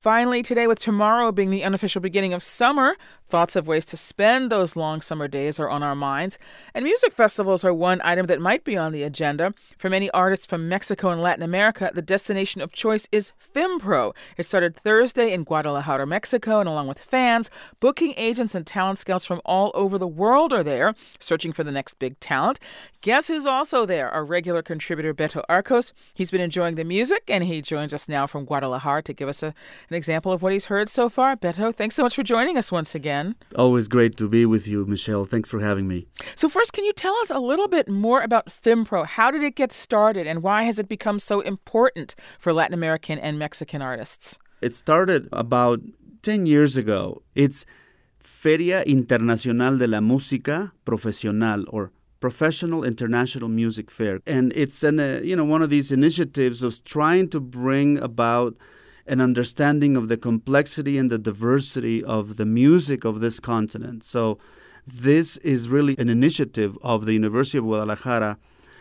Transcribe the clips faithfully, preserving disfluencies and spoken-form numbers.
Finally, today, with tomorrow being the unofficial beginning of summer, thoughts of ways to spend those long summer days are on our minds. And music festivals are one item that might be on the agenda. For many artists from Mexico and Latin America, the destination of choice is FIMPRO. It started Thursday in Guadalajara, Mexico, and along with fans, booking agents and talent scouts from all over the world are there, searching for the next big talent. Guess who's also there? Our regular contributor, Beto Arcos. He's been enjoying the music, and he joins us now from Guadalajara to give us a an example of what he's heard so far. Beto, thanks so much for joining us once again. Always great to be with you, Michelle. Thanks for having me. So first, can you tell us a little bit more about FIMPRO? How did it get started, and why has it become so important for Latin American and Mexican artists? It started about ten years ago. It's Feria Internacional de la Música Profesional, or Professional International Music Fair. And it's an, uh, you know, one of these initiatives of trying to bring about an understanding of the complexity and the diversity of the music of this continent. So this is really an initiative of the University of Guadalajara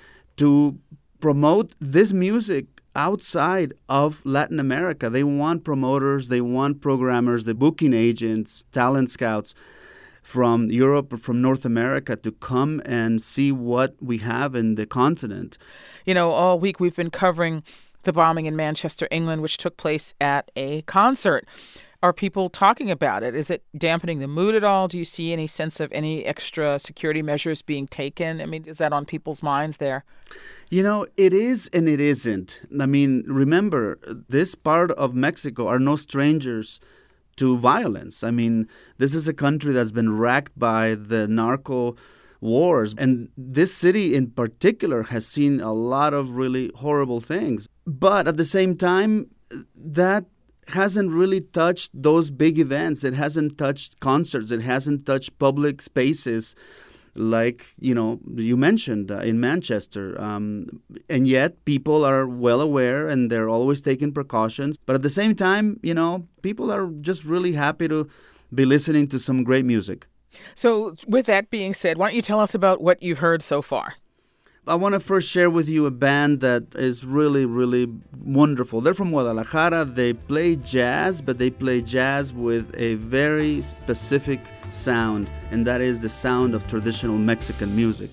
to promote this music outside of Latin America. They want promoters, they want programmers, the booking agents, talent scouts from Europe or from North America to come and see what we have in the continent. You know, all week we've been covering the bombing in Manchester, England, which took place at a concert. Are people talking about it? Is it dampening the mood at all? Do you see any sense of any extra security measures being taken? I mean, is that on people's minds there? You know, it is and it isn't. I mean, remember, this part of Mexico are no strangers to violence. I mean, this is a country that's been racked by the narco wars. And this city in particular has seen a lot of really horrible things. But at the same time, that hasn't really touched those big events. It hasn't touched concerts. It hasn't touched public spaces like, you know, you mentioned uh, in Manchester. Um, and yet people are well aware and they're always taking precautions. But at the same time, you know, people are just really happy to be listening to some great music. So with that being said, why don't you tell us about what you've heard so far? I want to first share with you a band that is really, really wonderful. They're from Guadalajara. They play jazz, but they play jazz with a very specific sound, and that is the sound of traditional Mexican music.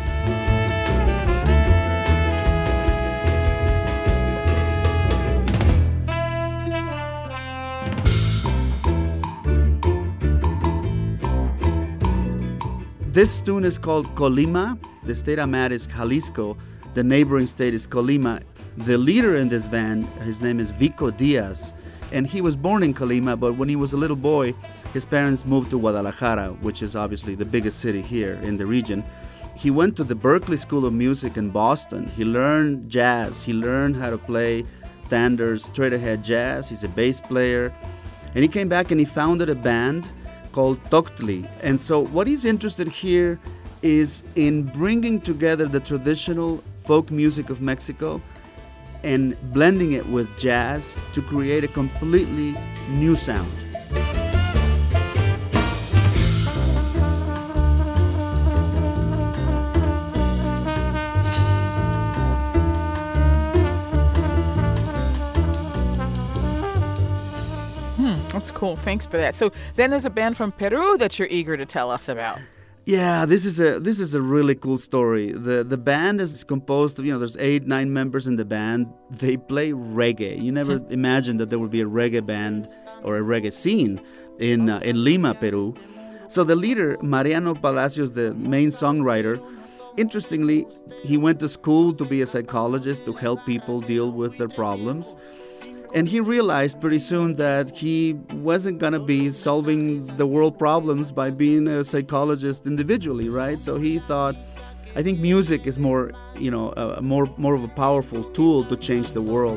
This tune is called Colima. The state I'm at is Jalisco. The neighboring state is Colima. The leader in this band, his name is Vico Diaz, and he was born in Colima, but when he was a little boy, his parents moved to Guadalajara, which is obviously the biggest city here in the region. He went to the Berklee School of Music in Boston. He learned jazz. He learned how to play standard, straight-ahead jazz. He's a bass player. And he came back and he founded a band called Toctli. And so what he's interested here is in bringing together the traditional folk music of Mexico and blending it with jazz to create a completely new sound. That's cool. Thanks for that. So then there's a band from Peru that you're eager to tell us about. Yeah, this is a this is a really cool story. The the band is composed of, you know, there's eight, nine members in the band. They play reggae. You never imagined that there would be a reggae band or a reggae scene in uh, in Lima, Peru. So the leader, Mariano Palacios, the main songwriter, interestingly, he went to school to be a psychologist to help people deal with their problems. And he realized pretty soon that he wasn't going to be solving the world problems by being a psychologist individually, right? So he thought, I think music is more, you know, uh, more more of a powerful tool to change the world.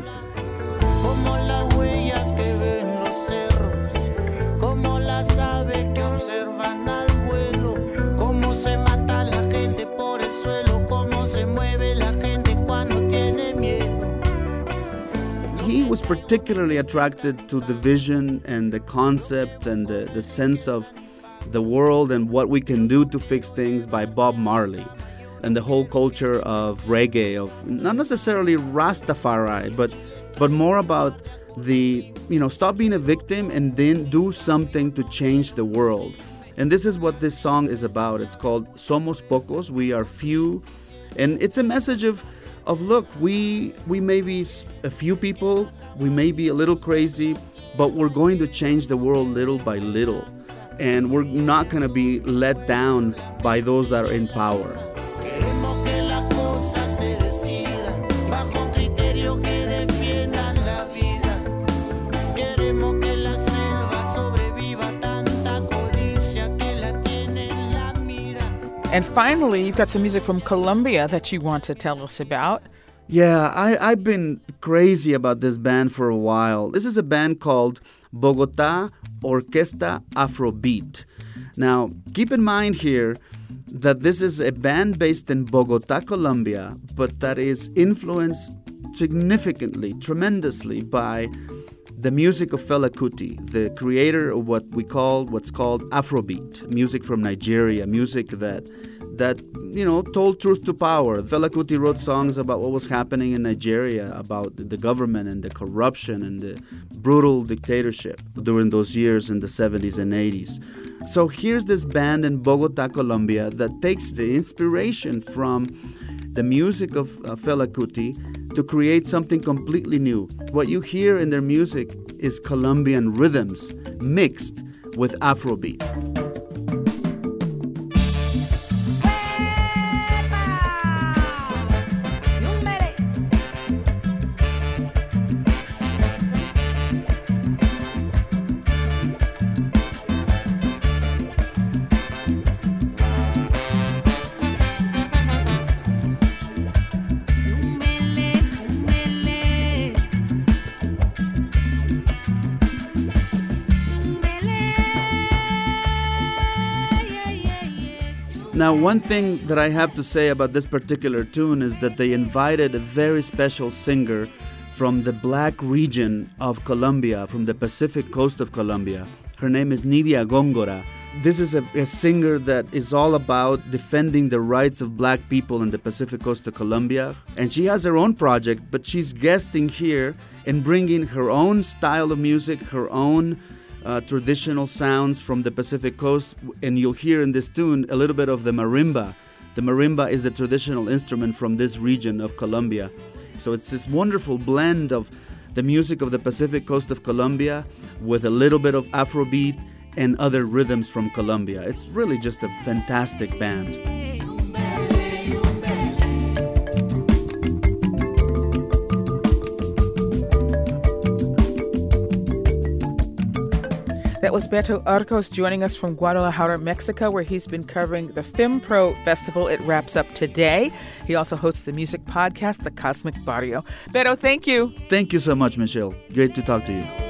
He was particularly attracted to the vision and the concept and the, the sense of the world and what we can do to fix things by Bob Marley and the whole culture of reggae, of not necessarily Rastafari, but but more about the, you know, stop being a victim and then do something to change the world. And this is what this song is about. It's called Somos Pocos, We Are Few. And it's a message of, of look, we we may be a few people, we may be a little crazy, but we're going to change the world little by little. And we're not going to be let down by those that are in power. And finally, you've got some music from Colombia that you want to tell us about. Yeah, I, I've been crazy about this band for a while. This is a band called Bogotá Orquesta Afrobeat. Now, keep in mind here that this is a band based in Bogotá, Colombia, but that is influenced significantly, tremendously by the music of Fela Kuti, the creator of what we call, what's called Afrobeat, music from Nigeria, music that, that you know, told truth to power. Fela Kuti wrote songs about what was happening in Nigeria, about the government and the corruption and the brutal dictatorship during those years in the seventies and eighties. So here's this band in Bogotá, Colombia, that takes the inspiration from the music of uh, Fela Kuti to create something completely new. What you hear in their music is Colombian rhythms mixed with Afrobeat. Now, one thing that I have to say about this particular tune is that they invited a very special singer from the black region of Colombia, from the Pacific coast of Colombia. Her name is Nidia Góngora. This is a, a singer that is all about defending the rights of black people in the Pacific coast of Colombia. And she has her own project, but she's guesting here and bringing her own style of music, her own Uh, traditional sounds from the Pacific coast, and you'll hear in this tune a little bit of the marimba. The marimba is a traditional instrument from this region of Colombia. So it's this wonderful blend of the music of the Pacific coast of Colombia with a little bit of Afrobeat and other rhythms from Colombia. It's really just a fantastic band. That was Beto Arcos joining us from Guadalajara, Mexico, where he's been covering the FIMPRO Festival. It wraps up today. He also hosts the music podcast, The Cosmic Barrio. Beto, thank you. Thank you so much, Michelle. Great to talk to you.